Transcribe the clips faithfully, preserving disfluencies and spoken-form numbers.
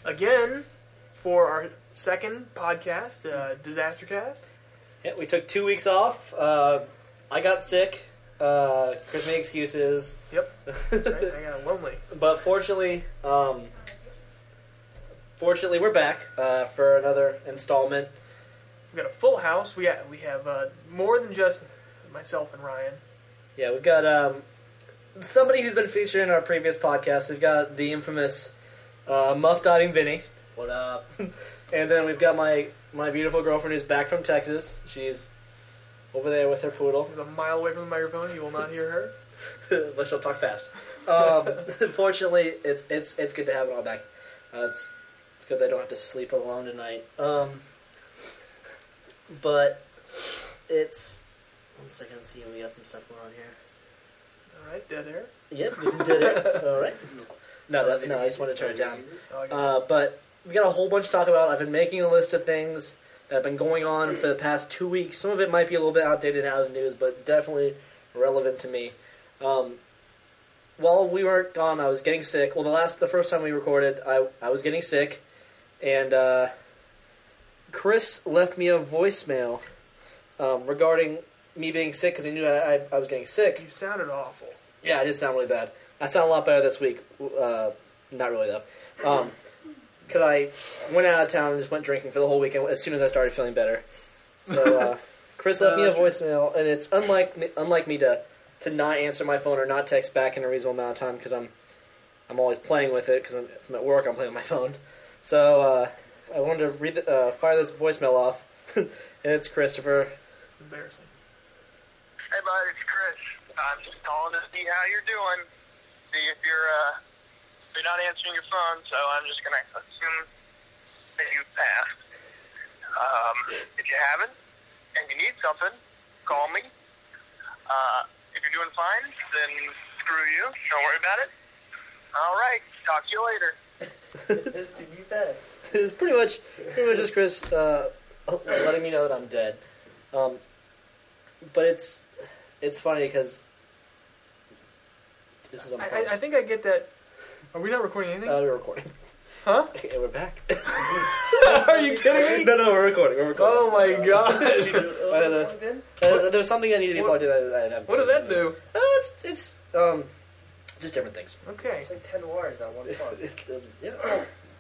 again for our second podcast, uh, Disaster Cast. Yeah, we took two weeks off. Uh, I got sick. Uh, Chris made excuses. Yep, that's right. I got lonely. But fortunately, um, fortunately, we're back uh, for another installment. We've got a full house. We got, we have uh, more than just myself and Ryan. Yeah, we've got um, somebody who's been featured in our previous podcast. We've got the infamous uh, Muff Dotting Vinny. What up? And then we've got my, my beautiful girlfriend who's back from Texas. She's over there with her poodle. She's a mile away from the microphone. You will not hear her. But she'll talk fast. Um, fortunately, it's it's it's good to have it all back. Uh, it's it's good that I don't have to sleep alone tonight. Um, but it's one second. See, we got some stuff going on here. All right, dead air. Yep, we did it. All right. No, that, no, I just want to turn it down. Oh, I got Uh, but we got a whole bunch to talk about. I've been making a list of things that have been going on for the past two weeks. Some of it might be a little bit outdated and out of the news, but definitely relevant to me. Um, while we weren't gone, I was getting sick. Well, the last, the first time we recorded, I I was getting sick, and uh, Chris left me a voicemail um, regarding me being sick because he knew I, I, I was getting sick. You sounded awful. Yeah, I did sound really bad. I sound a lot better this week. Uh, not really, though. Um, because I went out of town and just went drinking for the whole weekend as soon as I started feeling better. So, uh, Chris left me a voicemail, and it's unlike me, unlike me to, to not answer my phone or not text back in a reasonable amount of time because I'm I'm always playing with it because if I'm at work, I'm playing with my phone. So, uh, I wanted to read the, uh, fire this voicemail off, and it's Christopher. Embarrassing. Hey, bud, it's Chris. I'm just calling to see how you're doing. See if you're, uh, if you're not answering your phone, so I'm just going to assume that you've passed. Um, if you haven't, and you need something, call me. Uh, if you're doing fine, then screw you. Don't worry about it. All right. Talk to you later. It's to be fast. It's pretty much, pretty much just Chris uh, letting me know that I'm dead. Um, but it's it's funny because this is I, I, I think I get that. Are we not recording anything? Uh, we're recording. Huh? Okay, we're back. Are you kidding me? No, no, we're recording. We're recording. Oh my god. I had a, there, was, there was something that needed to be plugged in. I, I have What does that do? Uh, it's it's um just different things. Okay. It's like ten wires on one phone. Yeah.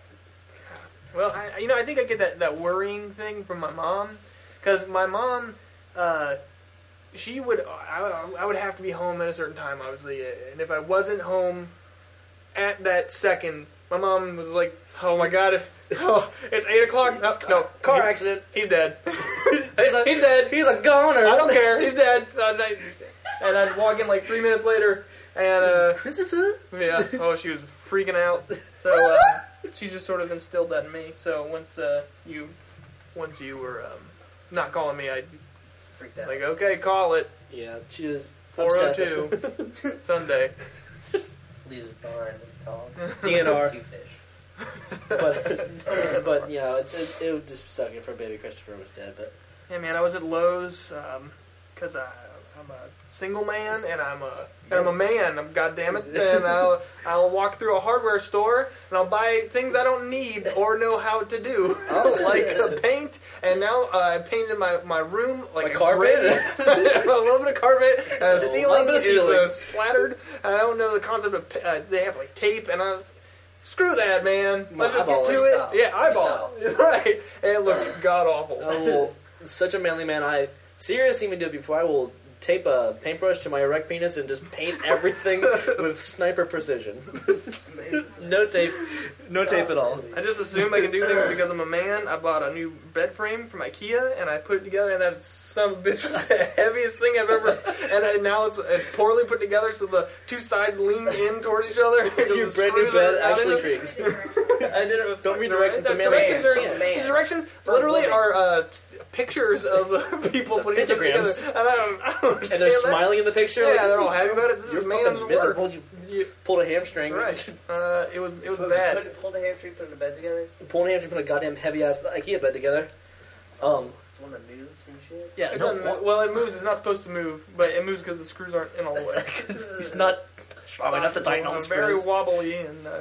Well, I, you know, I think I get that, that worrying thing from my mom. Because my mom, uh, she would, I, I would have to be home at a certain time, obviously. And if I wasn't home at that second, my mom was like, oh my god, oh, it's eight o'clock. No, no Car he- accident. He's dead. He's a, He's dead. He's a goner. I don't care. He's dead. And, I, and I'd walk in like three minutes later, and, uh, Christopher? yeah, oh, she was freaking out. So, uh, she just sort of instilled that in me. So once, uh, you, once you were, um, not calling me, I'd Freaked out. like, okay, call it. Yeah, she was four oh upset. two Sunday. Leaves a bar and a dog. D N R. Two fish. but, but you know, it's, it, it would just suck if our baby Christopher was dead. But Yeah, man, I was at Lowe's because I I'm a single man and I'm a and I'm a man. I'm goddamn it, and I'll I'll walk through a hardware store and I'll buy things I don't need or know how to do, Oh. like uh, paint. And now uh, I painted my, my room like My a carpet? gray- a little bit of carpet. And the A ceiling little bit of is ceiling. uh, splattered. And I don't know the concept of pa- uh, they have like tape and I was. Screw that, man. My Let's just get eyeball to is it. style. Yeah, eyeball. Right. It looks god awful. I will, such a manly man. I seriously even do it before. I will tape a paintbrush to my erect penis and just paint everything with sniper precision. No tape, no tape at all. I just assume I can do things because I'm a man. I bought a new bed frame from IKEA, and I put it together, and that son of a bitch was the heaviest thing I've ever... And I, now it's uh, poorly put together, so the two sides lean in towards each other. Your brand new bed actually creaks. I did it with... Don't read directions, The it's a man. directions, are, Man, man. the directions For literally women. are uh, pictures of uh, people putting it together. Pentagrams. And I don't, I don't understand And they're that. smiling in the picture. Yeah, like, they're all happy about it. This You're is man's fucking work. miserable. You You- pulled a hamstring. That's right. Uh, it was it was Put, bad. Put, pull the hamstring, put it in the bed together. Pulled a hamstring, put a goddamn heavy ass IKEA bed together. Um, It's the one that moves and shit. yeah, It no, doesn't what- move. Well, it moves. It's not supposed to move, but it moves because the screws aren't in all the way. he's not strong enough to tighten all the It's very screws. wobbly and uh,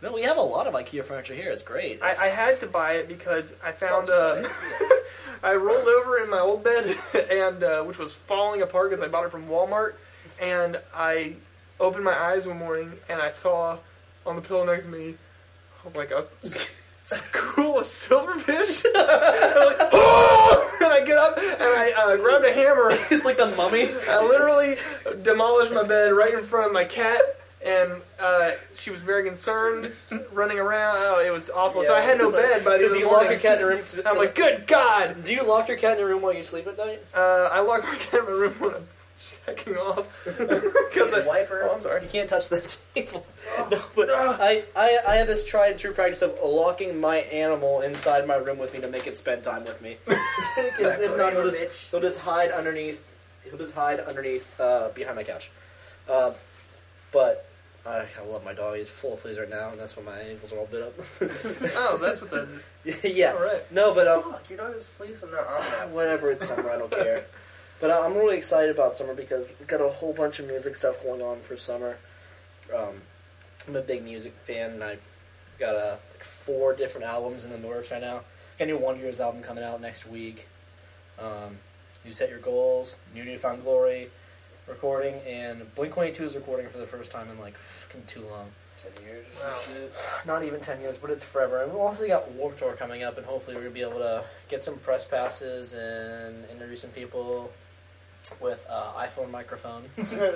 No, we have a lot of IKEA furniture here. It's great. I, It's, I had to buy it because I found. Sponsored Uh, by I rolled over in my old bed, and uh, which was falling apart because I bought it from Walmart. And I opened my eyes one morning, and I saw on the pillow next to me, like a school of silverfish. And I'm like, oh! And I get up and I uh, grabbed a hammer. it's like the mummy. I literally demolished my bed right in front of my cat, and uh, she was very concerned, running around. Oh, it was awful. so I had no bed by the end of the you lock morning. your cat in a room. I'm like, good God! Do you lock your cat in a room while you sleep at night? Uh, I locked my cat in my room when I'm checking off. Because I, Wiper. oh, I'm sorry. You can't touch the table. No, but I, I, I have this tried and true practice of locking my animal inside my room with me to make it spend time with me. Because if not, he'll just, bitch. he'll just hide underneath. He'll just hide underneath, uh, behind my couch. Uh, but I, I love my dog. He's full of fleas right now, and that's why my ankles are all bit up. Oh, that's what that is. yeah. All right. No, but um, Fuck, your dog is fleas and not on that. whatever. It's summer. I don't care. But uh, I'm really excited about summer because we've got a whole bunch of music stuff going on for summer. Um, I'm a big music fan, and I've got uh, like four different albums in the works right now. Got a new Wonder Years album coming out next week. Um, new Set Your Goals, new Newfound Glory recording, and Blink one eighty-two is recording for the first time in like fucking too long. Ten years. Wow. Shit. Not even ten years, but it's forever. And we've also got Warped Tour coming up, and hopefully we're going to be able to get some press passes and interview some people with uh, iPhone microphone.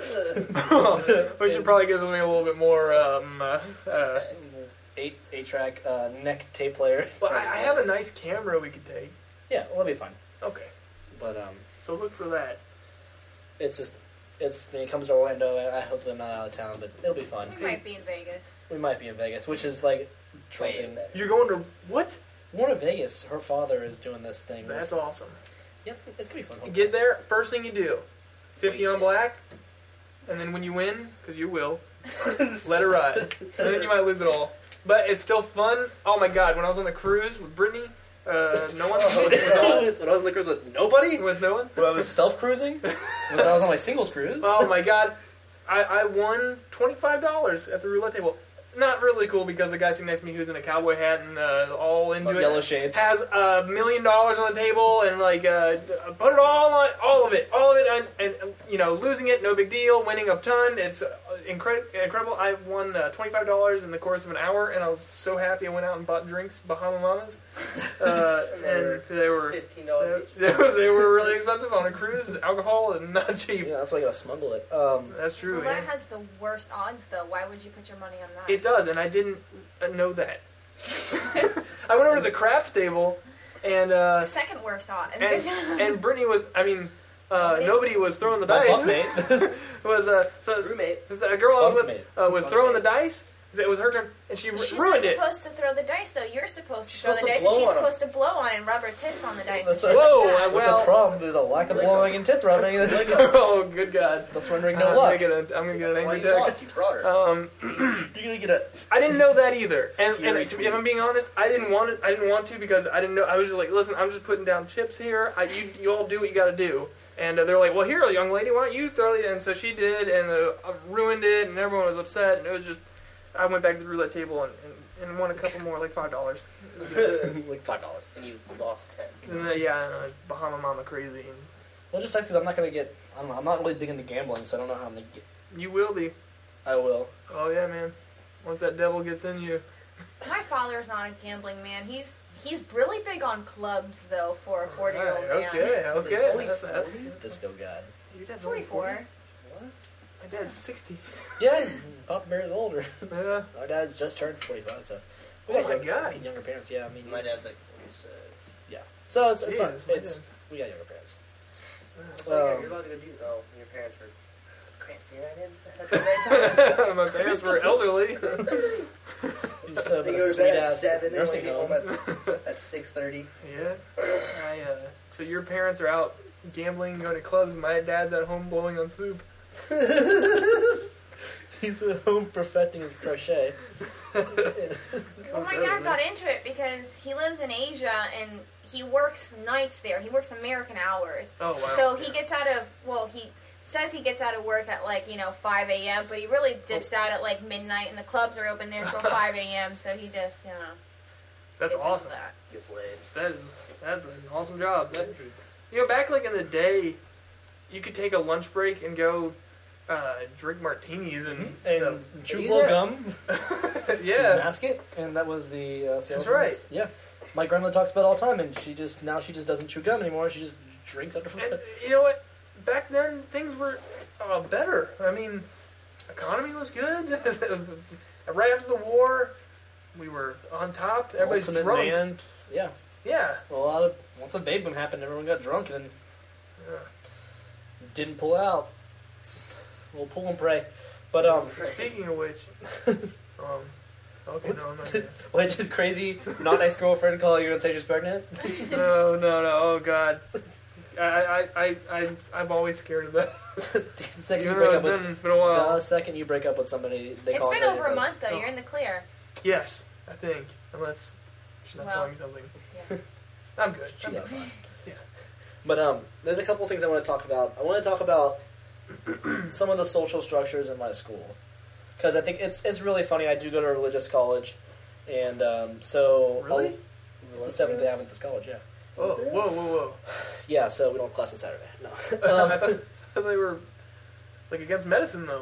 We should probably get something a little bit more. Um, uh, uh, eight eight track uh, neck tape player. well, I, I have a nice camera we could take. Yeah, well, it'll be fine. Okay. But um, So look for that. it's just it's when it comes to Orlando. I hope I'm not out of town, but it'll be fun. We might be in Vegas. We might be in Vegas, which is like trumping. better. You're going to what? We're going to Vegas. Her father is doing this thing. That's with, awesome. yeah, it's, it's gonna be fun. Get there. First thing you do, fifty on Waste it. black, and then when you win, because you will, let it ride. And then you might lose it all. But it's still fun. Oh my God! When I was on the cruise with Brittany, uh, no one. Oh, with no one. when I was on the cruise with nobody. With no one. When I was self cruising. When I was on my singles cruise. Oh my God! I, I won twenty-five dollars at the roulette table. Not really cool because the guy sitting next to me who's in a cowboy hat and uh, all into Those it yellow shades. has a million dollars on the table and like uh, put it all on all of it, all of it, and, and you know losing it no big deal, winning a ton. It's uh, incre- incredible. I won uh, twenty-five dollars in the course of an hour, and I was so happy. I went out and bought drinks, Bahama Mamas, uh, and they were Fifteen they, dollars each. they was- they were really expensive on a cruise. Alcohol and not cheap. Yeah, that's why I gotta smuggle it. Um, That's true. Roulette yeah. has the worst odds, though. Why would you put your money on that? It does, and I didn't uh, know that. I went over to the craps table, and uh, Second worst odds. and and Brittany was, I mean, uh, Nobody? nobody was throwing the My dice. bunkmate. was uh, so it was, Roommate. it was a girl I was with Bunkmate. uh, was throwing the dice. It was her turn, and she She's ruined not it. supposed to throw the dice, though. You're supposed to She's throw the supposed to dice, and blow she's on 'em. supposed to blow on it and rub her tits on the dice. That's and shit a- Whoa, like that. I- What's Well- the problem? There's a lack of blowing and tits rubbing. Oh, good God! That's rendering I'm no gonna luck. get a, I'm gonna get an That's why angry you text. lost. You brought her. Um, You're gonna get a. I didn't know that either, and, Fury and to, tweet. if I'm being honest, I didn't want it. I didn't want to because I didn't know. I was just like, listen, I'm just putting down chips here. I, you, you all do what you got to do. And uh, they're like, well, here, young lady, why don't you throw it? And so she did, and uh, I ruined it, and everyone was upset. And it was just, I went back to the roulette table and, and, and won a couple more, like five dollars. like five dollars. And you lost ten. And then, yeah, and uh, Bahama Mama crazy. And Well, it just sucks because I'm not gonna get. I don't know. I'm not really big into gambling, so I don't know how I'm gonna get. you will be. I will. Oh yeah, man. Once that devil gets in you. My father's not a gambling man. He's he's really big on clubs, though, for a forty-year-old Right, man. okay, So okay. it's only That's, that's, forty? Disco god. your dad's only forty-four. forty? What? My dad's sixty. Yeah, Papa Bear's older. Yeah. My dad's just turned forty-five, so. Oh got my younger, God. we got younger parents. Yeah, I mean. My he's- dad's like forty-six. Yeah. So it's it's, Jesus, it's, my it's dad. we got younger parents. So you're, Um, you're allowed to go do. Oh, your parents were. Chris, you're not in. At the same time. My parents were elderly. We just set up They a go to sweet bed at ass seven. They want to nursing get home home. at, at six thirty. Yeah. I, uh, so your parents are out gambling, going to clubs. My dad's at home blowing on soup. He's at home perfecting his crochet. Well, my dad got into it because he lives in Asia and he works nights there. He works American hours. Oh wow. So he gets out of, well, he says he gets out of work at like, you know, five a.m., but he really dips out at like midnight, and the clubs are open there till five a.m., so he just, you know. That's gets into awesome. That. Gets laid. That is, that's an awesome job. That, you know, back like in the day, you could take a lunch break and go uh, drink martinis and, And uh, chew Yeah. blow gum. yeah. Mask it, and that was the uh, sales. That's right. Yeah, my grandmother talks about it all the time, and she just now she just doesn't chew gum anymore. She just drinks after. And you know what? Back then, things were uh, better. I mean, economy was good. Right after the war, we were on top. Everybody's Ultimate drunk. Man. Yeah, Yeah. a lot of once the baby boom happened, everyone got drunk and Yeah. didn't pull out. We'll pull and pray. But um, Speaking of which, um, okay, no, I'm not gonna. what did crazy not ex girlfriend call you and say she's pregnant? No, no, no. Oh God, I, I, I, I, I'm always scared of that. the second you Even break though up it's with been, been a while. the second you break up with somebody, they It's call been it over a pregnant. month, though. Oh. You're in the clear. Yes, I think, unless she's not Well, telling me something. yeah. I'm good. She I'm got good. fine. Yeah. But um, there's a couple of things I want to talk about. I want to talk about some of the social structures in my school because I think it's it's really funny. I do go to a religious college, and um, so Really? oh, it's a seventh day Adventist college. Yeah, Oh, whoa, whoa, whoa. yeah. So we don't have class on Saturday. No. I, thought, I thought they were like against medicine, though.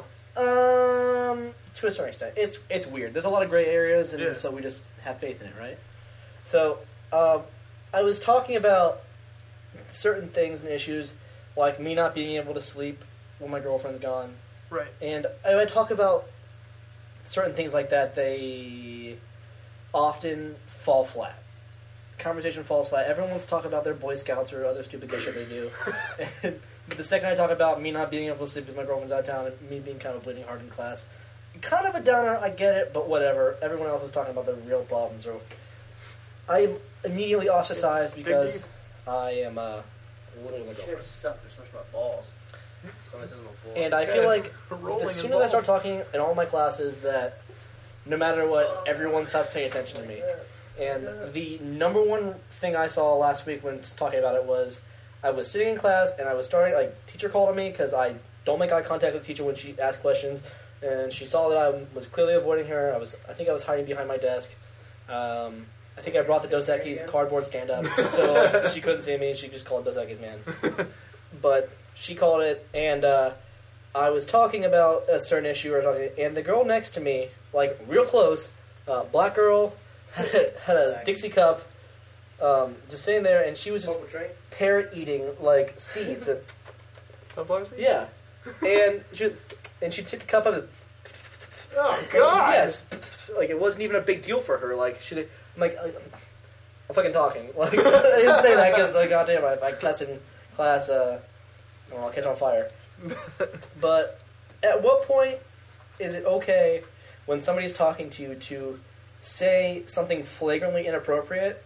Um, to a certain extent, it's it's weird. There's a lot of gray areas, and Yeah. so we just have faith in it, right? So, um, I was talking about certain things and issues, like me not being able to sleep when my girlfriend's gone, Right. and I would talk about certain things like that. They often fall flat. Conversation falls flat. Everyone wants to talk about their Boy Scouts or other stupid gay shit they do. And the second I talk about me not being able to sleep because my girlfriend's out of town and me being kind of bleeding hard in class, kind of a downer, I get it, but whatever. Everyone else is talking about their real problems. Or I am immediately ostracized Dig because deep. I am uh, living with my Shit girlfriend. sucked. Just switched my balls. So it's in the floor. And I Yeah, feel it's like rolling as soon in as I start balls. talking in all my classes that no matter what, everyone stops paying attention to me. And the number one thing I saw last week when talking about it was I was sitting in class and I was starting, like, teacher called on me because I don't make eye contact with the teacher when she asks questions. And she saw that I was clearly avoiding her. I was, I think I was hiding behind my desk. Um, I think I brought the Dos Equis cardboard stand up, so she couldn't see me. She just called Dos Equis man. But she called it, and uh, I was talking about a certain issue, or talking, and the girl next to me, like real close, uh, black girl, had a, had a Dixie cup, um, just sitting there, and she was just Purple train? parrot eating like seeds. And, Sunflower seeds? yeah, and she and she took the cup out of. Oh God! Yeah, just, like it wasn't even a big deal for her. Like she, I'm like, I, I'm fucking talking. Like I didn't say that because like goddamn, if I cuss in class, uh, well, I'll catch on fire. But at what point is it okay when somebody's talking to you to say something flagrantly inappropriate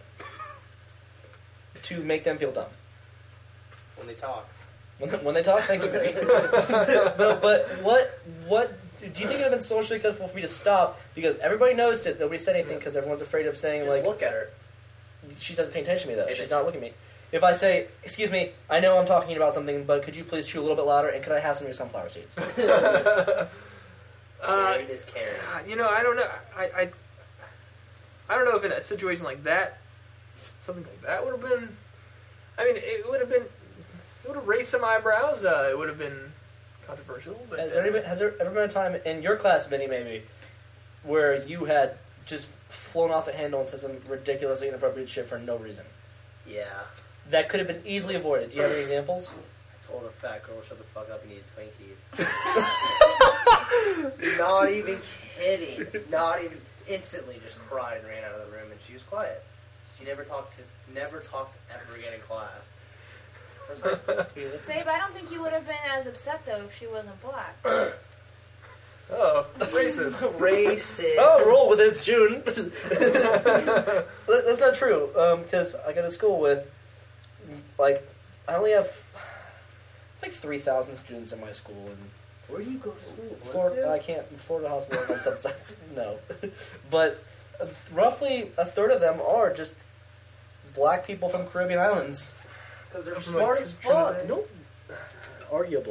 to make them feel dumb? When they talk. When, when they talk, thank you, Vinny. but, but what what do you think it would have been socially acceptable for me to stop because everybody noticed it, nobody said anything because everyone's afraid of saying Just like look at her. she doesn't pay attention to me though. Hey, She's bitch. not looking at me. If I say, "Excuse me, I know I'm talking about something, but could you please chew a little bit louder and could I have some of your sunflower seeds?" Uh, Sharon is Karen. God, you know, I don't know. I, I, I don't know if in a situation like that, something like that would have been. I mean, it would have been. It would have raised some eyebrows. Uh, it would have been controversial. But Has there, ever been, has there ever been a time in your class, Vinny, maybe, where you had just flown off the handle and said some ridiculously inappropriate shit for no reason? Yeah. That could have been easily avoided. Do you have any examples? I told a fat girl, shut the fuck up and eat a Twinkie. Not even kidding. Not even instantly just cried and ran out of the room and she was quiet. She never talked to never talked ever again in class. That's high school. Babe, I don't think you would have been as upset, though, if she wasn't black. Oh, racist. Racist. Oh, roll with it. It's June. That- That's not true. Because I go to school with, like, I only have like three thousand students in my school, and Where do you go to school? Florida, I can't. Florida Hospital on some sites, no. But uh, roughly a third of them are just black people from Caribbean islands. Because they're From, smart like, as fuck. Trinidad? Nope. Arguable.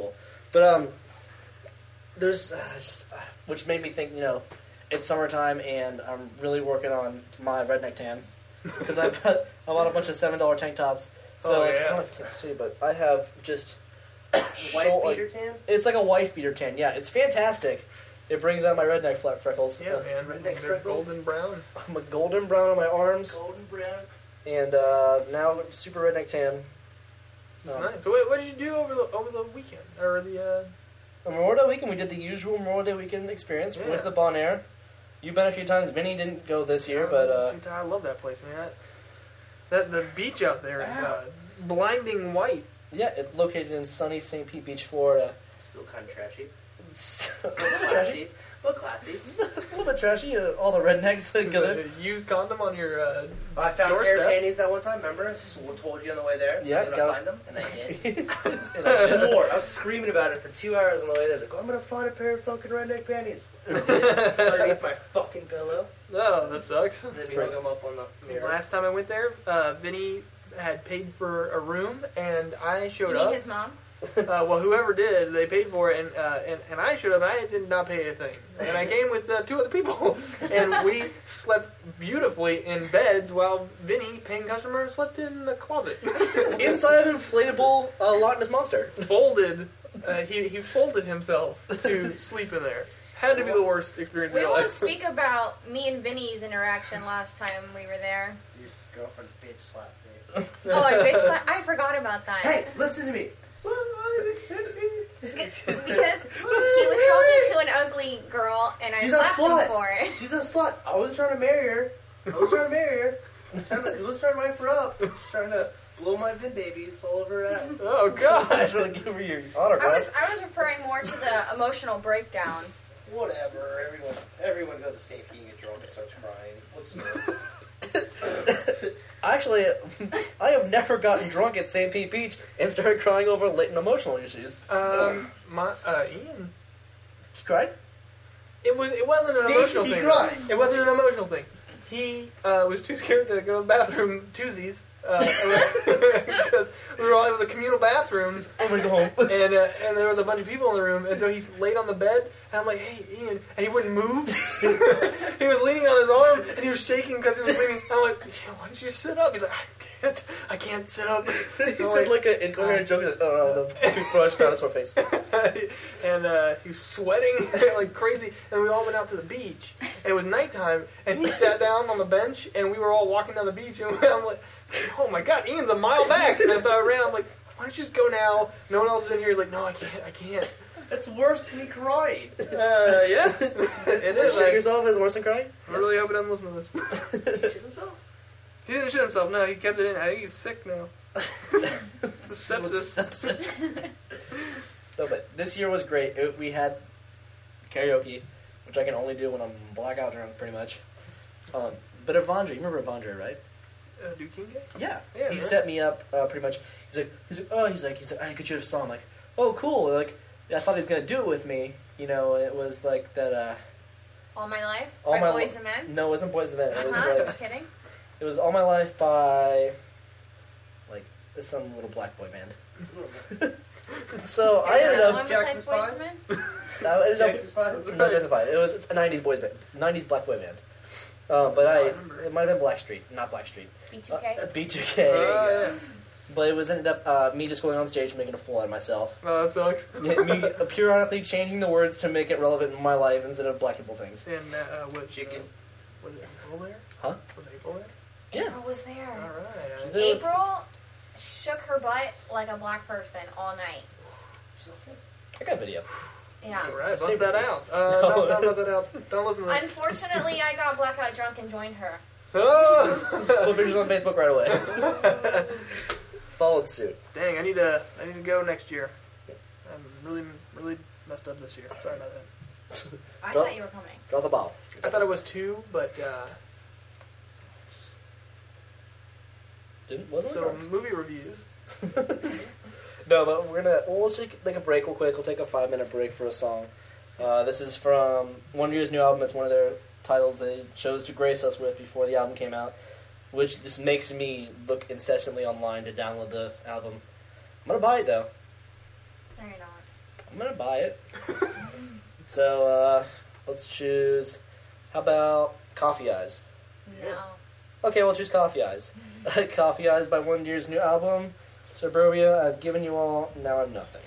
But um, there's uh, just, uh, which made me think, you know, it's summertime and I'm really working on my redneck tan because I bought I bought a bunch of seven dollar tank tops. So Oh, like, yeah. I don't know if you can see, but I have just White shoul- beater tan? It's like a wife beater tan. Yeah, it's fantastic. It brings out my redneck flat freckles. Yeah, Uh, man. redneck They're freckles? golden brown. I'm a golden brown on my arms, Golden brown. and uh, now super redneck tan. That's Um, nice. So what, what did you do over the over the weekend or the? Uh, On Memorial Day weekend, we did the usual Memorial Day weekend experience. We went to Yeah. the Bon Air. You've been a few times. Vinny didn't go this year, but uh, I love that place, man. That the beach out there is uh, blinding white. yeah, it's located in sunny Saint Pete Beach, Florida. Still kind of trashy. It's A little trashy, but classy. a little bit trashy. Uh, all the rednecks together. The used condom on your. Uh, I found a pair Doorstep. of panties that one time, remember? I swore, told you on the way there. Yeah, I'm going got- to find them, and I did. And I I- swore. I was screaming about it for two hours on the way there. I was like, oh, I'm going to find a pair of fucking redneck panties. And I did. Underneath my fucking pillow. oh, that sucks. And then we hung them up on the mirror. Last time I went there, uh, Vinny had paid for a room, and I showed You mean up. his mom? Uh, well, whoever did, they paid for it, and uh, and, and I showed up, and I did not pay a thing. And I came with uh, two other people, and we slept beautifully in beds while Vinny, paying customer, slept in the closet. Inside of inflatable uh, Loch Ness monster. folded, uh, he, he folded himself to sleep in there. Had to be the worst experience We of your won't life. speak about me and Vinny's interaction last time we were there. Your girlfriend bitch slapped me. Oh, I bitch that. I forgot about that. Hey, listen to me. Because he was talking to an ugly girl, and I She's a slapped slut. him for it. She's a slut. I wasn't trying to marry her. I was trying to marry her. I was trying to, I was trying to wife her up. I was trying to blow my vin babies all over her ass. Oh, I God. was really give her your I autograph. was I was referring more to the emotional breakdown. Whatever. Everyone, everyone goes to Saint Pete and get drunk and starts crying. What's new? Actually, I have never gotten drunk at Saint Pete Beach and started crying over latent emotional issues. Um, my, uh, Ian. You cried? It was. It wasn't an See, emotional he thing. cried. It wasn't an emotional thing. He uh, was too scared to go to the bathroom twosies uh, because we were all. It was a communal bathroom, I'm gonna go home. and uh, and there was a bunch of people in the room, and so he's laid on the bed, and I'm like, "Hey, Ian," and he wouldn't move. He was leaning on his arm, and he was shaking because he was leaning. I'm like, "Why don't you sit up?" He's like, "I can't. I can't sit up." he I'm said like an incoherent joke. Like, oh no, the toothbrush down his face. and uh, he was sweating like crazy. And we all went out to the beach, and it was nighttime. And he sat down on the bench, and we were all walking down the beach. And I'm like, "Oh my God, Ian's a mile back!" And so I ran. I'm like, "Why don't you just go now? No one else is in here." He's like, "No, I can't. I can't." That's worse than me crying. Uh, yeah, it is. Shit I, yourself is worse than crying. I really hope he doesn't listen to this. He shit himself? He didn't shit himself. No, he kept it in. I think he's sick now. It's the sepsis. Sepsis. No, but this year was great. It, we had karaoke, which I can only do when I'm blackout drunk, pretty much. Um, but Evandre, you remember Evandre, right? Uh, Duke King Gay? Yeah. Yeah, He right. set me up uh, pretty much. He's like, he's like, oh, he's like, he's like, I could you have a song. I'm like, oh, cool. Like, I thought he was gonna do it with me. You know, it was like that. Uh, All My Life All by My Boys Li- and Men. no, it wasn't Boys to Men. It was Uh-huh, like, just kidding. it was All My Life by like some little black boy band. So I There's ended another up. one besides Jackson's Boys Five? and Men. I ended up Jackson's Five? not justified. It was it's a nineties boys band, nineties black boy band. Uh, but I, I remember. it might have been Blackstreet, not Blackstreet. B two K. Uh, B two K. Oh, yeah. But it was ended up uh, me just going on stage and making a fool out of myself. Oh, that sucks. Yeah, me periodically changing the words to make it relevant in my life instead of black people things. And uh, was Chicken. Uh, was it April there? Huh? Was April there? Yeah. April was there. All right. She's there. April shook her butt like a black person all night. I got video. Yeah. All right. Save Bust that it. out. Uh, No. no, don't bust that out. Don't listen to this. Unfortunately, I got blackout drunk and joined her. Oh! Put pictures on Facebook right away. Followed suit. Dang, I need to. I need to go next year. I'm really, really messed up this year. Sorry about that. I Drop- thought you were coming. Draw the ball. I thought it was two, but uh, Didn't wasn't so it? movie reviews. No, but we're gonna. Well, let's take, take a break real quick. We'll take a five minute break for a song. Uh, this is from One Year's new album. It's one of their titles they chose to grace us with before the album came out, which just makes me look incessantly online to download the album. I'm gonna buy it though. No, you're not. I'm gonna buy it. So uh, let's choose. How about Coffee Eyes? No. Okay, we'll choose Coffee Eyes. Coffee Eyes by One Deer's new album, Suburbia. I've given you all. Now I have nothing.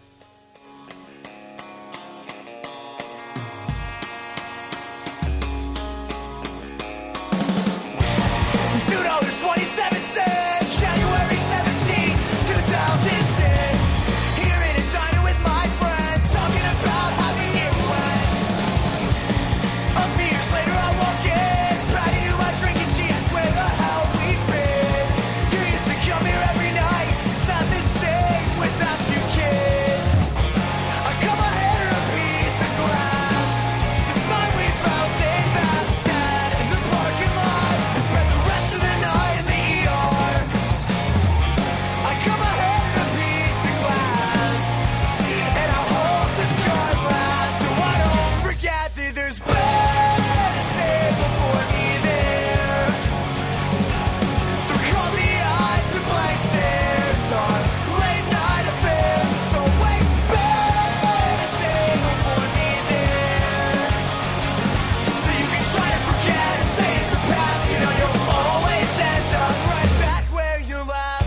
two dollars and twenty-seven cents, January seventeenth, two thousand six. Here in a diner with my friends, talking about how the year went. A few years later I walk in, Patty knew my drinking, she asked where the hell we've been. You used to come here every night, it's not the same without you kids. I cut my hair in a piece of glass, the sign we found in that tent in the parking lot. Spent the rest of the night in the E R. I cut my hair in a piece of glass, and I hope this gun lasts, so I don't forget that there's better table for me there. So call the eyes and blank stares on late night affairs. So wait, better table for me there. So you can try to forget and say it's the past. You know you'll always end up right back where you left.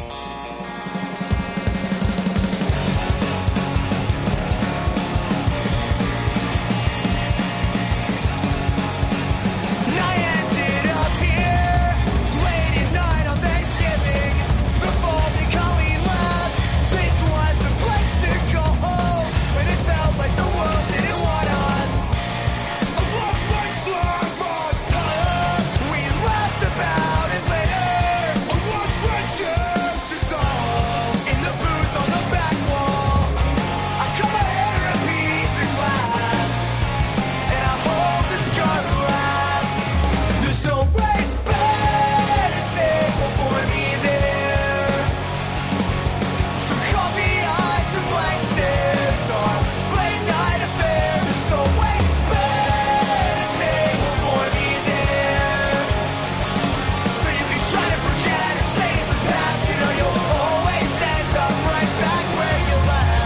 And I ended up here late at night on Thanksgiving. The bowling alley left. This was the place to go home, and it felt like the world didn't want us. I lost my flag, my time. We laughed about it later. I watched friendship dissolve in the booth on the back wall. I cut my hair in a piece of glass, and I hope this gun lasts. There's always better table for me there. So coffee eyes and blank stares on late night affairs. There's always better table for me there. So you can try to forget and say it's the past. You know you'll always end up right back where you left.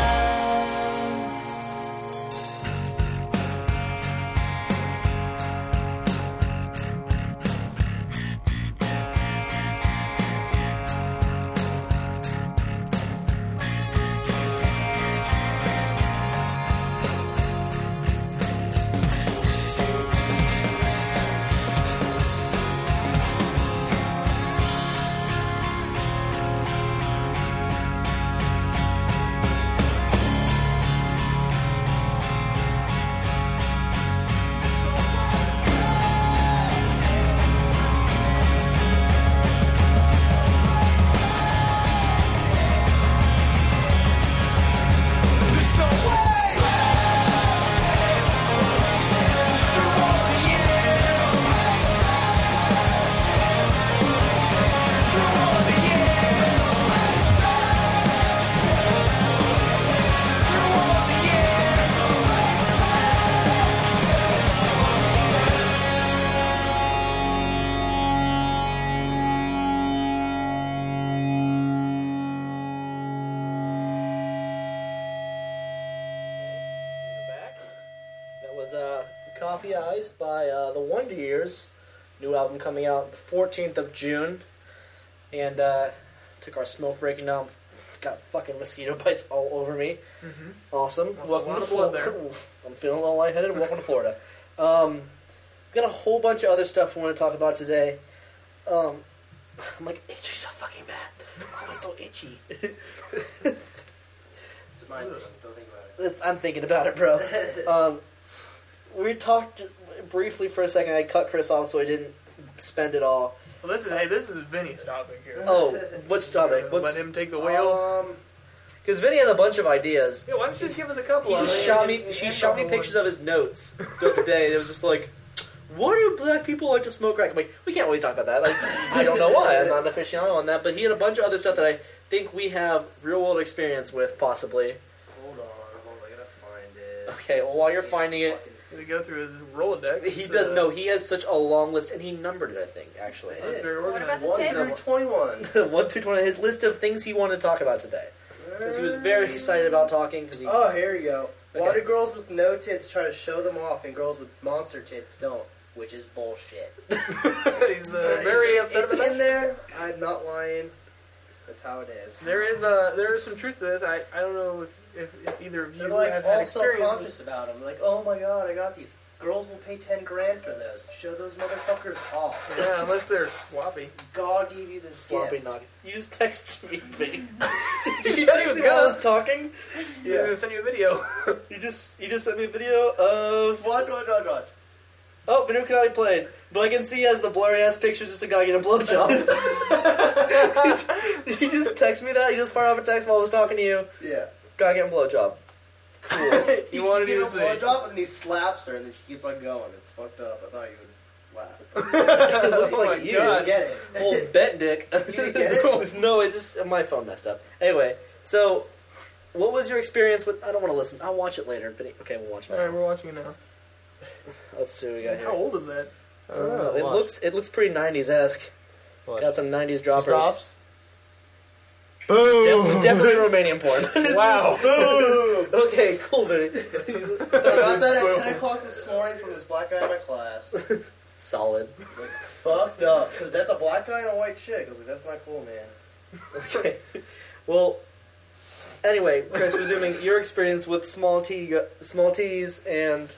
There's so way through all the years, through all the years, through all the years. And we're back. That was uh, Coffee Eyes by uh, the Wonder Years. New album coming out the fourteenth of June. And uh, took our smoke break and now I've got fucking mosquito bites all over me. Mhm. Awesome. Lost a Welcome lot to of blood Florida. there. I'm feeling a little lightheaded. Welcome to Florida. Um, got a whole bunch of other stuff we want to talk about today. Um, I'm like, itchy so fucking bad. Oh, it's so itchy. It's my thing. Don't think about it. I'm thinking about it, bro. Um, we talked briefly for a second. I cut Chris off so he didn't spend it all. Well, this is hey, this is Vinny's topic here. Oh, which topic? Let What's him take the wheel. Um, because Vinny has a bunch of ideas. Yeah, why don't you just give us a couple? He of just them? shot me. She shot me pictures of his notes throughout the day. It was just like, what do black people like to smoke crack? I'm like, we can't really talk about that. Like, I don't know why. I'm not an aficionado on that. But he had a bunch of other stuff that I think we have real world experience with, possibly. Hold on, hold on, I gotta find it. Okay. Well, while you're finding it, To go through his Rolodex. he does uh, know he has such a long list, and he numbered it. I think actually. That's very What organized. about the One tits? through twenty-one. One through twenty. His list of things he wanted to talk about today. Uh, because he was very excited about talking. Because he, Oh, here we go. Why Okay. do girls with no tits try to show them off, and girls with monster tits don't? Which is bullshit. He's uh, very it's, upset it's about in that. there. I'm not lying. That's how it is. There is uh, there is some truth to this. I, I don't know if, if, if either of you They're like have all had experience. self-conscious about them. Like, oh my god, I got these. Girls will pay ten grand for those. Show those motherfuckers off. Yeah, unless they're sloppy. God gave you this sloppy gift. knock. You just texted me. Vinny. You you said he was texted me while I gonna. was talking. He's gonna send you a video. You just you just sent me a video of Watch, watch, watch, watch. oh Vanu Kanali played, but I can see as the blurry ass pictures just a guy getting a blowjob. You just text me that. You just fire off a text while I was talking to you. Yeah. Guy getting a blowjob. Cool. You wanted to to give a see. blowjob, and then he slaps her, and then she keeps on going. It's fucked up. I thought you would laugh. It looks Oh like my you. God. You get it. Old bet dick. You didn't get it? No, it just my phone messed up. Anyway, so what was your experience with? I don't want to listen. I'll watch it later. But okay, we'll watch it. All right, we're watching it now. Let's see what we got here. How old is that? I don't know. It Watch. looks it looks pretty nineties esque. What? Got some nineties She droppers. stops. Boom! Def- definitely Romanian porn. Wow. Okay, cool, Vinny. I got that at ten o'clock this morning from this black guy in my class. Solid. Like, fucked up. Because that's a black guy and a white chick. I was like, that's not cool, man. Okay. Well, anyway, Chris, resuming your experience with small T, small T's, and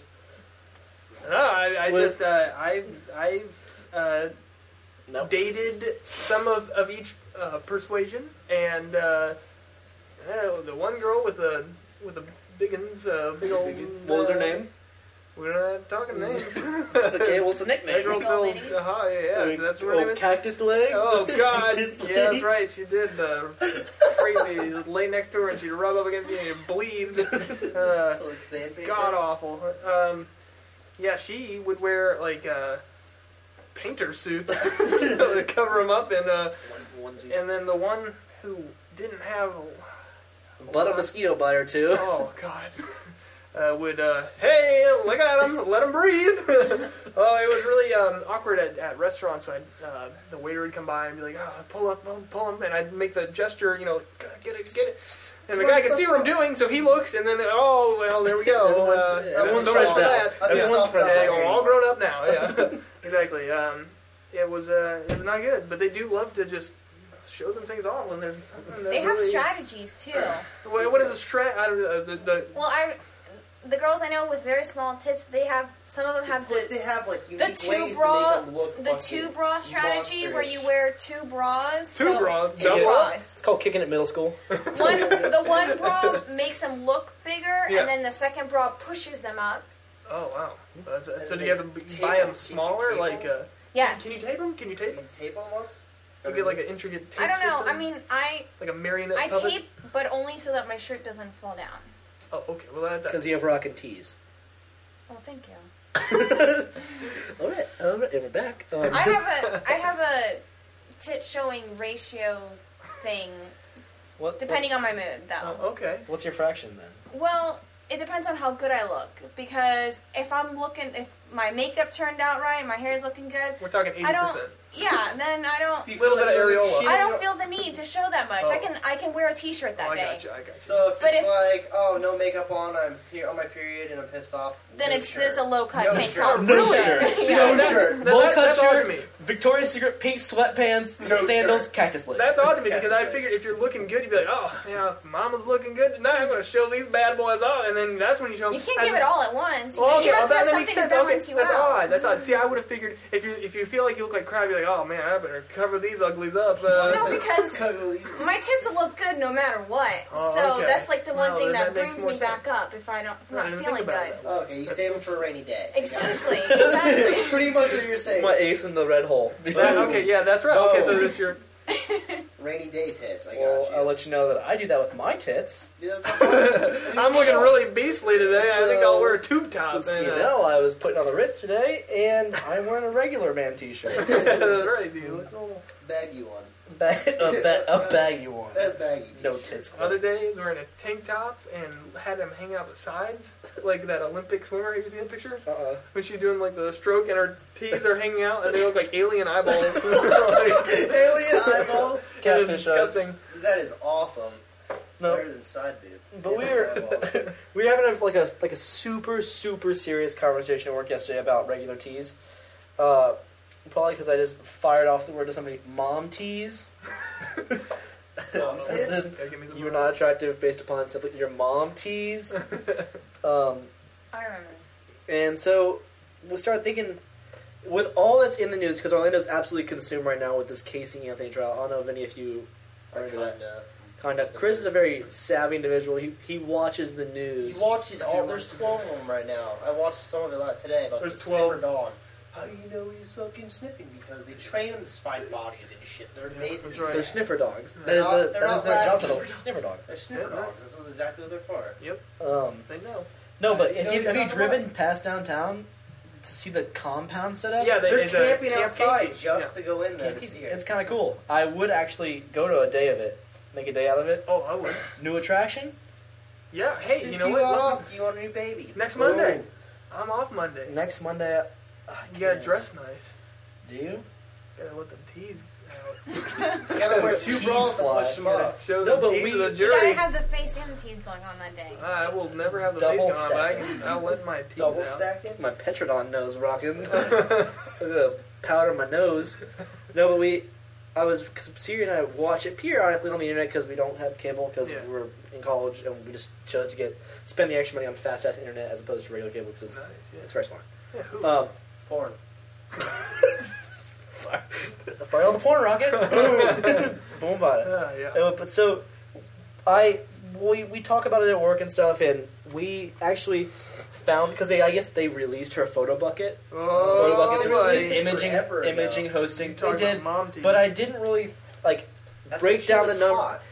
No, I, I With- just uh, I I uh, no, dated some of, of each uh, persuasion, and uh, uh, the one girl with the with the big uns, uh, big old. what was her uh, name? We're not talking names. Okay, well, it's a nickname. That girl Big old built. ladies? Uh-huh, yeah, yeah, that's what her oh, name is. cactus legs. Oh God! Cactus Yeah, that's legs? right. She did the crazy. You'd lay next to her and she'd rub up against you and you'd bleed. Uh, Like sandpaper. God awful. Um, yeah, she would wear like uh, painter suits to cover them up, and uh, One, onesies. and then the one who didn't have. But a mosquito bite or two. Oh God. Uh, would uh, hey, look at him, let him breathe. Oh, it was really um, awkward at, at restaurants when I'd, uh, the waiter would come by and be like, "Oh, pull up, pull, pull him," and I'd make the gesture, you know, get it, get it, and the guy can see what I'm doing, so he looks, and then oh well, there we go. Uh, Everyone's so friends much for now. that. I'm Everyone's pissed off friends about Yeah, now. that. we're all grown up now. Yeah, exactly. Um, it was uh, it was not good, but they do love to just show them things off when they're. When they're They have really, strategies too. What, what is a strat? I don't know. The, the, Well, I, the girls I know with very small tits, they have some of them have But the they have like the unique two ways bra, to make them look the fucking two bra strategy where you monster-ish. wear two bras. Two so- bras, Two double? bras. It's called kicking at middle school. One, the one bra makes them look bigger, Yeah. and then the second bra pushes them up. Oh wow! That's, And so do they you have to b- tape buy them. them Did you smaller? tape Like, them? uh, Yes. can you tape them? Can you tape Can them? you tape them up? You get like an intricate tape I don't know. system? I mean, I like a marionette I puppet? tape, but only so that my shirt doesn't fall down. Oh, okay. Well, that, Because you have rockin' tees. Oh, thank you. All right, all right, and we're back. Um, I have a I have a tit showing ratio thing, what, depending what's, on my mood, though. Oh, okay. What's your fraction then? Well, it depends on how good I look. Because if I'm looking, if my makeup turned out right, my hair's looking good, We're talking eighty I don't. percent. Yeah, then I don't. You Little feel bit of you're areola. shitting I don't on- feel the need to show that much. I Oh. can I can wear a T-shirt that Oh, I day. got you. I got you. So if But it's if- like, oh, no makeup on, I'm here on my period and I'm pissed off. Then no it's shirt. it's a low cut No tank shirt. top. No for sure. shirt. Yeah. No That- shirt. that- Low that- cut that's odd to shirt, me. Victoria's Secret pink sweatpants, No sandals, shirt. cactus legs. That's odd to me because I Cassie. figured if you're looking good, you'd be like, oh, yeah, mama's looking good tonight. I'm going to show these bad boys off. And then that's when you show them. You can't give it all at once. Well, okay, you well, have to that, have that something makes to sense. Okay, balance you that's out. odd. That's odd. See, I would have figured if you if you feel like you look like crap, you're like, oh man, I better cover these uglies up. Uh, No, because Cuddly. my tits will look good no matter what. Oh, so okay. that's like the one Well, thing then that, that makes brings more me back sense. up if I don't, if I'm I not didn't feeling think about good. it that way. Okay, you save them for a rainy day. Exactly, That's exactly. pretty much what you're saying. my ace in the red hole. That- okay, yeah, that's right. Okay, so that's your. Rainy day tits. I got Well, you. I'll let you know that I do that with my tits. Yeah, I'm looking really beastly today. I think I'll So, wear a tube top. Just so and, you uh, know, I was putting on the Ritz today, and I'm wearing a regular man t-shirt. that's right, dude. Let's roll. baggy one. Ba- a, ba- a baggy one. That baggy. No t-shirt. tits. Other days, wearing a tank top and had him hanging out the sides, like that Olympic swimmer. Have you seen that picture? Uh-uh. When she's doing like the stroke and her tees are hanging out and they look like alien eyeballs. Like, Alien eyeballs. It is Catfish eyes. disgusting. That is awesome. No. better than side boob. But we Yeah, were eyeballs. we were having a, like a like a super super serious conversation at work yesterday about regular teas. Uh, probably because I just fired off the word to somebody, mom teas. No, no, It's- it's- give me some You were more. not attractive based upon simply your mom teas. Um, I remember this. and so we started thinking, with all that's in the news, because Orlando's absolutely consumed right now with this Casey Anthony trial. I don't know if any of you are into that. Kinda. Kind of. Chris is a very savvy individual. He he watches the You news. watch it all. There's twelve of them right now. I watched some of it like today about There's the twelve. sniffer dog. How do you know he's fucking sniffing? Because they train them to find bodies and shit. They're Yeah, made to that's be right. They're bad. sniffer dogs. That They're is, not- a, they're that is not their lab job title. sniffers. Sniffer dog. They're sniffer Yeah. dogs. That's exactly what they're for. Yep, Um, they know. no, but You if know you he's have you not the driven one. past downtown to see the compound set up? Yeah, they, They're it's a camping Camp outside Casey. just Yeah. to go in there Camp to Casey. see it. It's kind of cool. I would actually go to a day of it, make a day out of it. Oh, I would. New attraction Yeah. Hey, Since you know you what? got Listen, off, do you want a new baby? next Boom. Monday, I'm off Monday. next Monday. uh, I You gotta can't. dress nice. Do you? Gotta let them teas out. You gotta wear two Tease bras to fly. push them Gotta up. show No, the but teas we- to the You jury. gotta have the face and the teeth going on that day. I will never have the Double face going on, but I stacking. can, I'll let my teas Double out. stacking? My Petrodon nose rocking. The powder my nose. No, but we. I was because Siri and I watch it periodically on the internet because we don't have cable because Yeah. we're in college and we just chose to get spend the extra money on fast ass internet as opposed to regular cable because it's Nice, yeah. it's very smart. Yeah, who? Um, Porn. fire, fire all the porn rocket. Boom, boom, about it. Ah, yeah. Uh, but so, I we we talk about it at work and stuff, and we actually found because they I guess they released her photo bucket. Oh, photo buckets they are released it imaging forever ago. imaging You hosting. They talking did, about mom teas. but I didn't really like That's break when she down was the number. hot.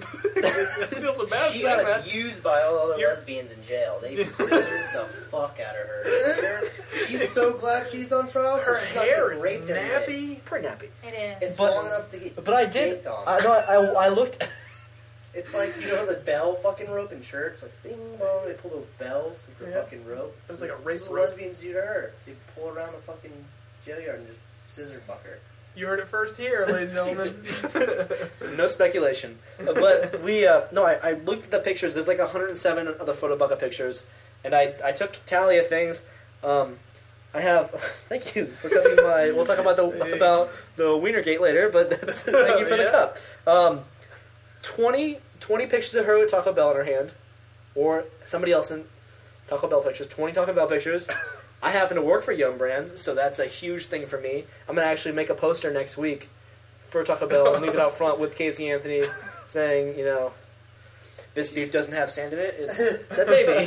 I feel so bad She saying got that. abused by all the other You're- lesbians in jail. They scissored the fuck out of her. She's so glad she's on trial, so Her she's not hair getting is raped every day. nappy. Pretty nappy. It is. It's But- long enough to get But I did. yanked on. I know. I, I looked. It's like, you know, the bell fucking rope in church? Like, bing bong, they pull those bells with the Yeah. fucking rope. It's So like a that's rape what the rope. lesbians do to her. They pull around the fucking jail yard and just scissor fuck her. You heard it first here, ladies and gentlemen. No speculation. But we. Uh, no, I, I looked at the pictures. There's like one hundred seven of the photo bucket pictures, and I I took tally of things. Um, I have. Thank you for cutting my. We'll talk about the Hey. about the Wienergate later, but that's, thank you for the Yeah. cup. Um, twenty, twenty pictures of her with Taco Bell in her hand, or somebody else in Taco Bell pictures. Twenty Taco Bell pictures. I happen to work for Yum Brands, so that's a huge thing for me. I'm gonna actually make a poster next week for Taco Bell and leave it out front with Casey Anthony saying, you know, this beef doesn't have sand in it. It's that baby.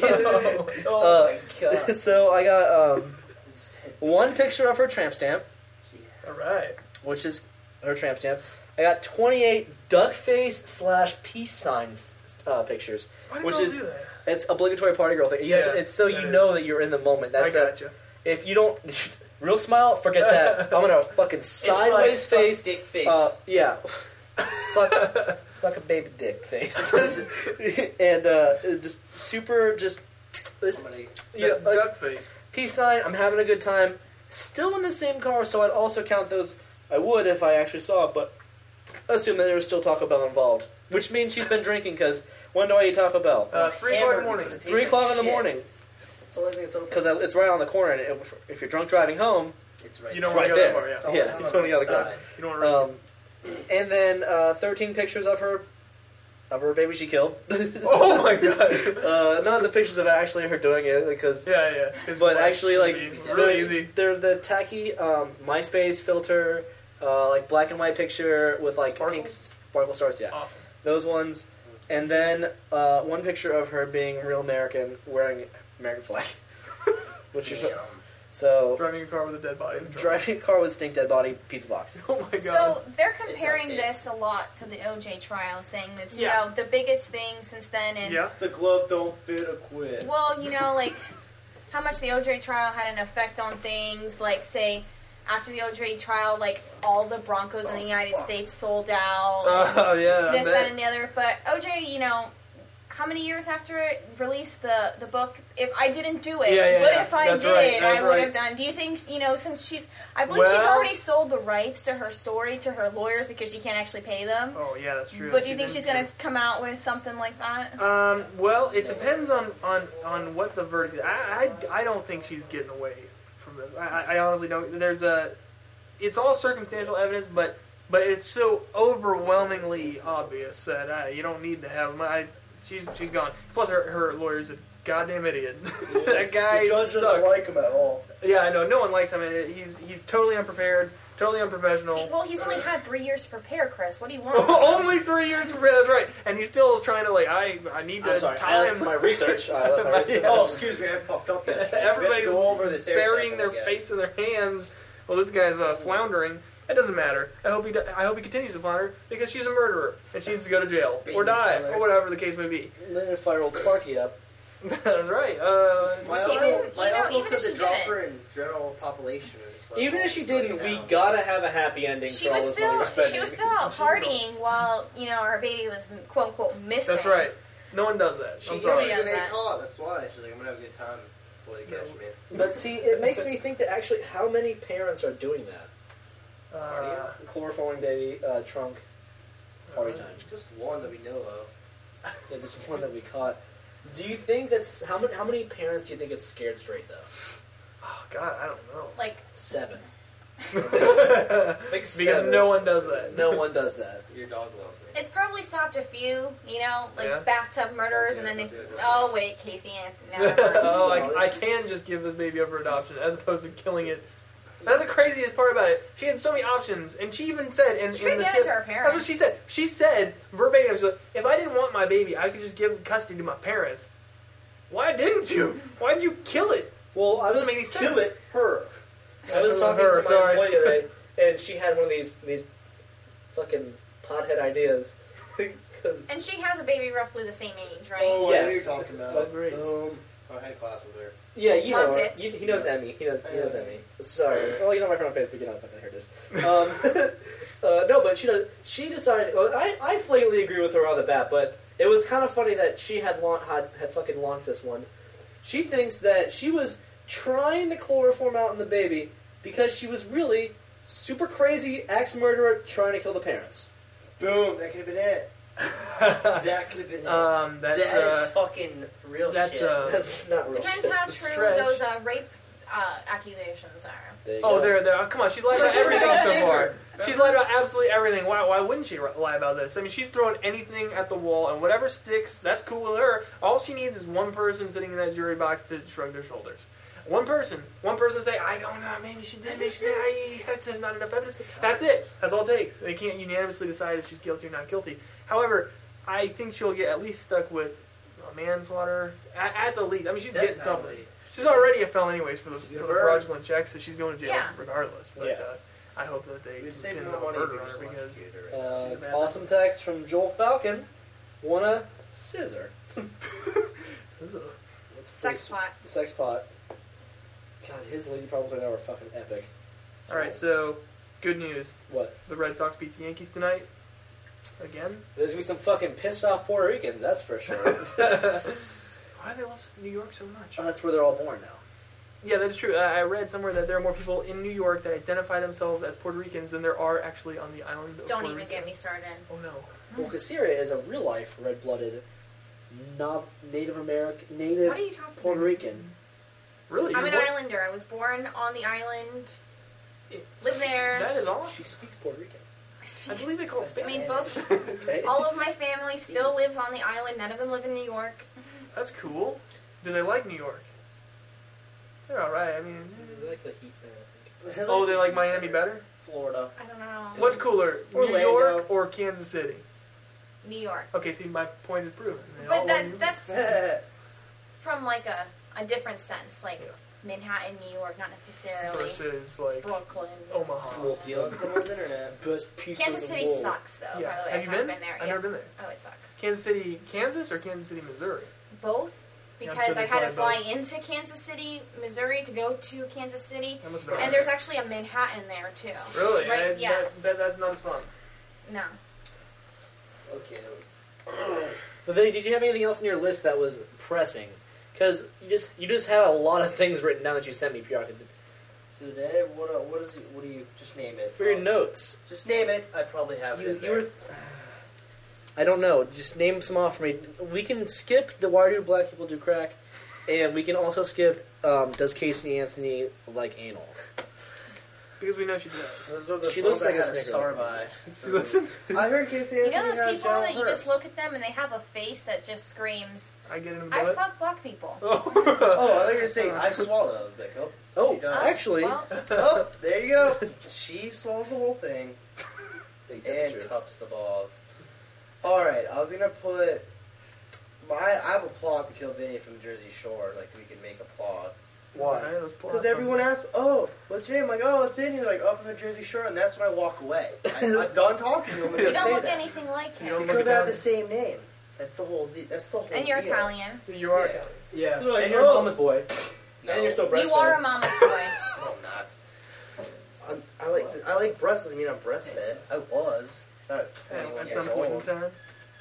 Oh Uh, my god. So I got um, one picture of her tramp stamp, All right. which is her tramp stamp. I got twenty-eight duck face slash peace sign uh, pictures, Why do which girls is do that? it's obligatory party girl thing. You have to- Yeah, it's so that you is. know that you're in the moment. That's I a- gotcha. if you don't real smile, forget that. I'm gonna fucking It's like sideways suck face. dick face. Uh, yeah, suck, suck a baby dick face, and uh, just super just. This, Somebody- you know, That like, duck face. peace sign. I'm having a good time. Still in the same car, so I'd also count those. I would if I actually saw it, but assume that there was still Taco Bell involved, which means she's been drinking. Because when do I eat Taco Bell? Uh, three o'clock in the Hammered morning. because it tastes Three like o'clock in the shit. morning, It's the only thing that's open. because it's right on the corner. And if, if you're drunk driving home, It's right You it's don't right want to go there. that far, yeah. It's always Yeah, on you the totally right gotta go. side. You don't want to risk Um, and then uh, thirteen pictures of her, of her baby she killed. it. Oh my god. uh, none of the pictures of actually her doing it because. Yeah, yeah. It's But flash, actually, like easy, the- really easy. They're the tacky um, MySpace filter, uh, like black and white picture with like Sparkles? pink sparkle stars. Yeah, Awesome. those ones. And then uh, one picture of her being real American, wearing American flag. Which you put, Damn. so Driving a car with a dead body. in the trunk. driving a car with stink dead body pizza box. Oh my god. So they're comparing okay. this a lot to the O J trial, saying that's you Yeah. know the biggest thing since then. And yeah. The glove don't fit a quid. well, you know, like how much the O J trial had an effect on things. Like, say, after the O J trial, like all the Broncos in the United States sold out. and Oh yeah. I this, bet. that, and the other. But O J, you know, how many years after it released the, the book? If I didn't do it, Yeah, yeah, but yeah. if I That's did, right, that's I would right. have done. Do you think, you know, since she's, I believe she's Well- already sold the rights to her story to her lawyers because she can't actually pay them? Oh yeah, that's true. But do you think she's in- going to come out with something like that? Um, well, it depends on, on, on what the verdict is. I, I, I don't think she's getting away from this. I, I honestly don't. There's a, it's all circumstantial evidence, but but it's so overwhelmingly obvious that uh, you don't need to have. I, she's she's gone. Plus, her her lawyer's a goddamn idiot. That guy The judge sucks. doesn't like him at all. Yeah, I know. No one likes him. I mean, he's he's totally unprepared, totally unprofessional. Well, he's only had three years to prepare, Chris. What do you want? Only three years to prepare. That's right. And he still is trying to like. I I need to I'm sorry. I time left my research. I left my research. Oh, excuse me, I fucked up yesterday. Everybody's go over this air burying cycle their again. face in their hands. Well, this guy's uh, floundering. It doesn't matter. I hope he. Do- I hope he continues to flounder because she's a murderer and she needs to go to jail Beating or die each other. or whatever the case may be. And then fire old Sparky up. That's right. Uh, My Even- uncle, my you know, uncle even said if she to drop didn't. her in general population. is like Even if she didn't, all we town. gotta have a happy ending She for all was this money still we're spending. she was still out partying while, you know, her baby was quote unquote missing. that's right. No one does that. She I'm knew sorry. she was does gonna that. get caught. That's why she's like, I'm gonna have a good time before they catch me. But see, it makes me think that actually, how many parents are doing that? Uh, Chloroforming baby uh, trunk party time. Just one that we know of. Yeah, just one that we caught. Do you think that's how many? How many parents do you think get scared straight though? oh God, I don't know. Like, Seven. because Like seven. no one does that. No one does that. Your dog loves me. it's probably stopped a few, you know, like Yeah. bathtub murders, and then they. Don't do it, don't do it. Oh wait, Casey, Anthony. never mind. oh, I, I can just give this baby up for adoption as opposed to killing it. That's the craziest part about it. She had so many options, and she even said in, She in could the give it tip- to her That's parents. what she said. She said verbatim, she's like, if I didn't want my baby, I could just give custody to my parents. Why didn't you? Why'd you kill it? Well, I Doesn't was make any sense. Kill it, her. I was talking Her, to my sorry. employee today, and she had one of these these fucking pothead ideas. Because And she has a baby roughly the same age, right? Oh, Yes. I know you're talking about. Agreed. Boom. I had class with her. yeah, you Mom know, her. tits. You, he knows Emmy. He knows he knows Yeah. Emmy. Sorry. Well, you know my friend on Facebook. You know if I can hear this. Um, uh, no, but she does, she decided. Well, I I flagrantly agree with her on the bat, but it was kind of funny that she had laun- had had fucking launched this one. She thinks that she was trying the chloroform out in the baby because she was really super crazy axe murderer trying to kill the parents. Boom. That could have been it. That could have been it. um, that's That is uh, fucking real that's shit. uh, That's not real Depends shit. how It's a true stretch. those uh, rape uh, accusations are. There you oh, go. there, there. Oh, come on, she's lied It's about like everything everything so I've far. seen She's her. lied about absolutely everything. Why? Why wouldn't she lie about this? I mean, she's throwing anything at the wall, and whatever sticks, that's cool with her. All she needs is one person sitting in that jury box to shrug their shoulders. One person. One person say, I don't know, maybe she did, maybe she did. I, that's, there's not enough evidence. That's it. That's all it takes. They can't unanimously decide if she's guilty or not guilty. However, I think she'll get at least stuck with uh, manslaughter at, at the least. I mean, she's getting something. Definitely. She's already a felon anyways for the, She's for a the bird. fraudulent check, so she's going to jail Yeah. regardless. But Yeah. uh, I hope that they We'd save pin more no money murder if on we her just because electrocuted her. She's a Uh, bad awesome text from Joel Falcon. Want a scissor? Let's Sex play pot. s- Sex pot. God, his lady problems right now are fucking epic. all right. So good news: What? the Red Sox beat the Yankees tonight again. There's gonna be some fucking pissed off Puerto Ricans, that's for sure. Why do they love New York so much? Oh, that's where they're all born now. Yeah, that is true. I I read somewhere that there are more people in New York that identify themselves as Puerto Ricans than there are actually on the island of Don't Puerto even Rico. get me started. Oh no. Well, Cassiria is a real life red blooded Nav- Native American, Native What are you talking Puerto about? Rican. Really? I'm an You're born- islander. I was born on the island. It- Live there. That is all. She speaks Puerto Rican. I I speak. believe they call it I Spanish. mean, both. Okay. All of my family still lives on the island. None of them live in New York. That's cool. Do they like New York? They're all right. I mean, I like the heat there, I think. oh, they like Miami better. Florida. I don't know. What's cooler, New Orlando. York or Kansas City? New York. Okay, see, my point is proven. They But all that want- that's from like a, a different sense, like Yeah. Manhattan, New York, not necessarily versus like Brooklyn. Omaha. Well, Do you look somewhere on the internet? Best pizza Kansas in the City world. sucks, though. Yeah. By the way, Have I've you never been? been there. I've yes. never been there. Oh, it sucks. Kansas City, Kansas, or Kansas City, Missouri? Both, Yeah, I'm because sure I they had to fly fly into Kansas City, Missouri, to go to Kansas City, That must have been and there's actually a Manhattan there too. really. Right? I, Yeah. That, that, that's not as fun. No. Okay. But Vinny, did you have anything else on your list that was pressing? Because you just you just had a lot of things written down that you sent me, periodically. Today, what uh, what is it, what do you just name it? For your Um, notes. Just name it. I probably have You, it. in you there. were. I don't know. Just name some off for me. We can skip the Why Do Black People Do Crack, and we can also skip um, Does Casey Anthony Like Anal? Because we know she does. Those are the She songs looks like I a had a Snicker. star by. She listens. I heard Casey You Anthony know those has people John that you just Hurst. look at them and they have a face that just screams, I get in the I butt. fuck black people. Oh, I thought you were going to say, I swallow. I was like, oh, Oh, she does. actually, Well, Oh, there you go. She swallows the whole thing Except and truth. cups the balls. Alright, I was going to put... My, I have a plot to kill Vinny from Jersey Shore. Like, we could make a plot. Why? Alright, let's pull Because out everyone asks, oh, what's your name? I'm like, oh, it's Vinny. They're like, oh, from the Jersey Shore. And that's when I walk away. I, I'm done talking to them when you they don't say look that. anything like You him. don't Because look I have the Italian. same name. That's the whole. That's the whole. And you're deal. Italian. some- You are Yeah. Italian. Yeah, You're like, and you're a "Oh." mama's boy. No. And you're still You breastfed. are a mama's boy. No, I'm not. I'm, I like to, I like breasts. Doesn't mean I'm breastfed. I was. Not At, twenty-one at years some point in old. time.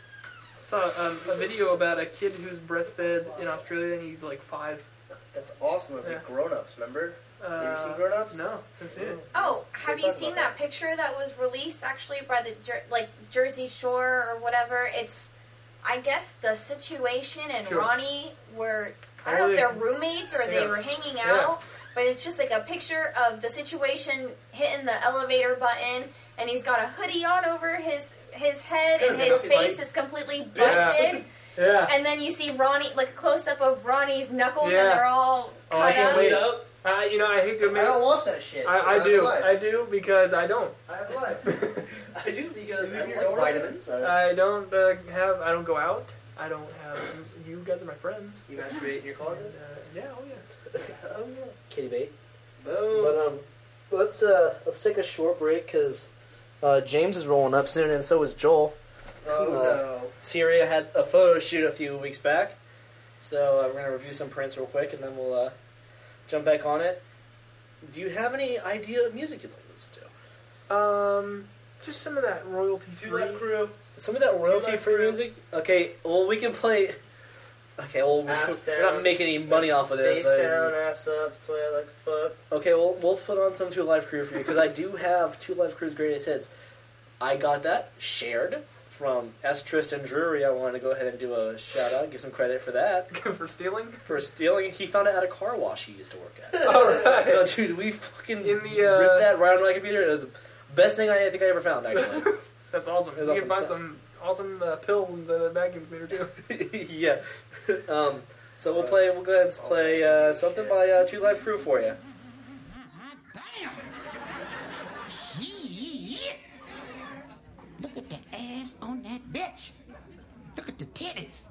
I saw um, a video about a kid who's breastfed in Australia, and he's like five. That's awesome. It's like Yeah. grown-ups. Remember? Uh, Have you seen Grown Ups? No, that's it. Oh, have you talk seen about that picture that was released actually by the Jer- like Jersey Shore or whatever? It's, I guess the situation and Sure. Ronnie were, I don't Oh, know if yeah. they're roommates or they Yeah. were hanging Yeah. out, but it's just like a picture of the situation hitting the elevator button, and he's got a hoodie on over his his head, and his face is completely busted. Yeah. And then you see Ronnie, like a close up of Ronnie's knuckles, Yeah. and they're all Oh, cut I can't up. wait. Uh, you know, I hate to I admit don't it. watch that shit. I, I have do. life. I do because I don't. I have life. I do because You I do like your vitamins. Uh, I don't uh, have. I don't go out. I don't have. You guys are my friends. You masturbate in your Uh, closet? yeah. Oh yeah. Oh yeah. kitty bait. Boom. But um, let's uh let's take a short break because uh, James is rolling up soon, and so is Joel. oh uh, no. Syria had a photo shoot a few weeks back, so uh, we're gonna review some prints real quick, and then we'll uh, jump back on it. Do you have any idea of music you'd like to listen to? Um, just some of that royalty Two free. Left Crew. Some of that royalty-free Crew. music. Okay, well we can play. Okay, well Ass we're down. not making any money off of this. Face I- down, ass up, that's the way I like to fuck. Okay, well we'll put on some Two Live Crew for you because I do have Two Live Crew's greatest hits. I got that shared from S. Tristan Drury. I wanted to go ahead and do a shout out, give some credit for that. For stealing. For stealing, he found it at a car wash he used to work at. All right. No, dude, we fucking In the, uh, ripped that right on my computer. It was the best thing I think I ever found, actually. That's awesome. It You was can awesome. find some awesome uh, pills in the vacuum cleaner too. Yeah. Um, so we'll play. We'll go ahead and play uh, something by uh, Two Live Crew for you. Damn! Shit! Look at the ass on that bitch. Look at the titties.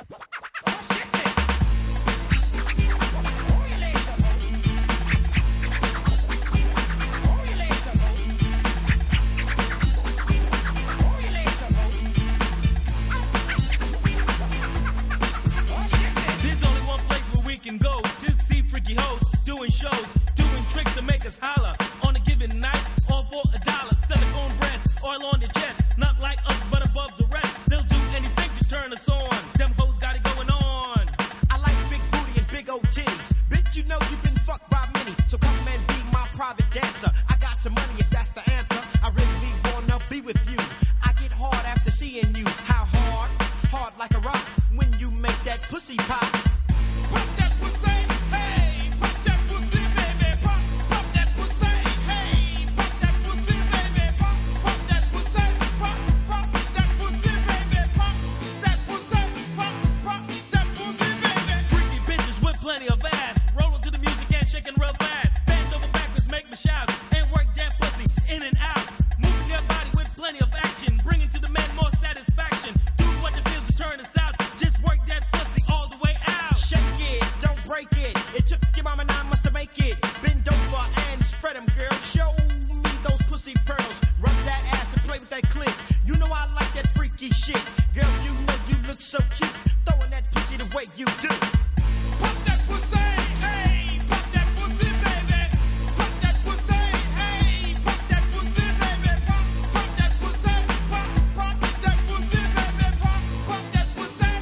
There's only one place where we can go to see freaky hoes doing shows, doing tricks to make us holler. On a given night, all for a dollar. Silicone breasts, oil on their chest, not like us but above the rest. They'll do anything to turn us on. Them hoes got it going on. I like big booty and big old titties. Bitch, you know you've been fucked by many. So come and be my private dancer. I got some money if that's the answer. I really wanna be with you. I get hard after seeing you. How hard? Hard like a rock. When you make that pussy pop. Pop that pussy, hey. Pop that pussy, baby. Pop, pop that pussy, hey. Pop that pussy, baby. Pop, pop that pussy. Pop, pop that pussy, baby. Pop that pussy. Pop, pop that pussy, baby. Freaky bitches with plenty of ass, rolling to the music and shaking real fast. Bend over backwards, make me shout, and work that pussy in and out. Moving your body with plenty of action, bringing to the man more satisfaction. Do what it feels to turn us out. Just work that pussy all the way out. Shake it, don't break it. It took your mama nine months to make it. Bend over and spread them, girl. Show me those pussy pearls. Rub that ass and play with that clip. You know I like that freaky shit. Girl, you know you look so cute. Throwing that pussy the way you do. Pop that pussy, hey. Pop that pussy, baby. Pop that pussy, hey. Pop that pussy, baby. Pop, pop that pussy. Pop, pop that pussy, baby. Pop, pop that pussy.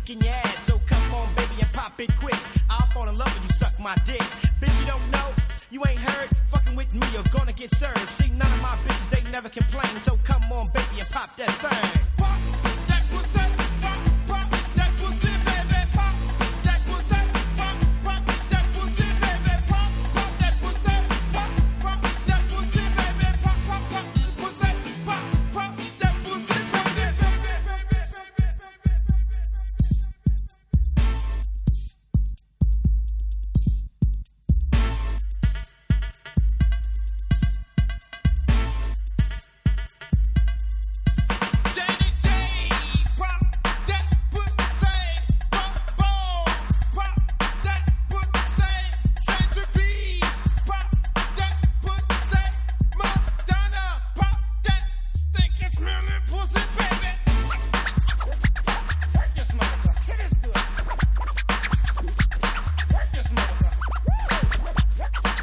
kicking your ass. So come on, baby, and pop it quick. I'll fall in love when you suck my dick. Bitch, you don't know, you ain't heard. Fucking with me, you're gonna get served. See, none of my bitches, they never complain. So come on, baby, and pop that thing. Pop that pussy, pop, pop that pussy, baby. Pop that pussy, pop, pop that pussy, baby. Pop, pop that pussy, pop, pop that pussy, baby. Pop, pop, pop pussy, pop, pop that pussy, pussy, Jenny J, pop that pussy, pop, pop, pop that pussy, Sandra B, pop that pussy, Madonna, pop that stinking smelling pussy, baby. Work this motherfucker, hit it good. Work this motherfucker.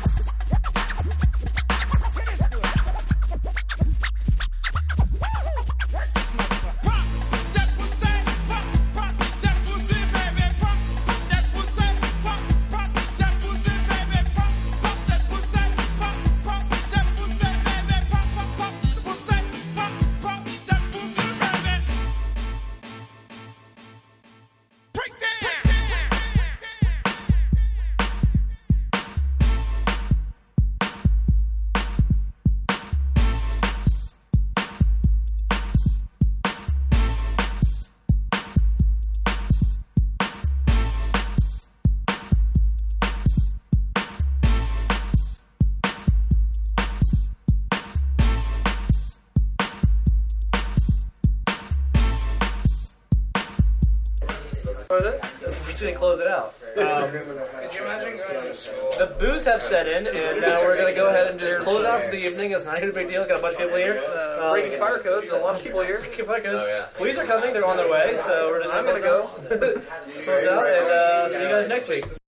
What was it? We're just gonna close it out. Um, Could you imagine going to school? the booze have set in, and now we're gonna go ahead and just close out for the evening. It's not even a big deal. Got a bunch of people here. Uh, breaking fire codes. There's a lot of people here. Police are coming. They're on their way, so we're just I'm gonna gonna close out. Close out, and uh, see you guys next week.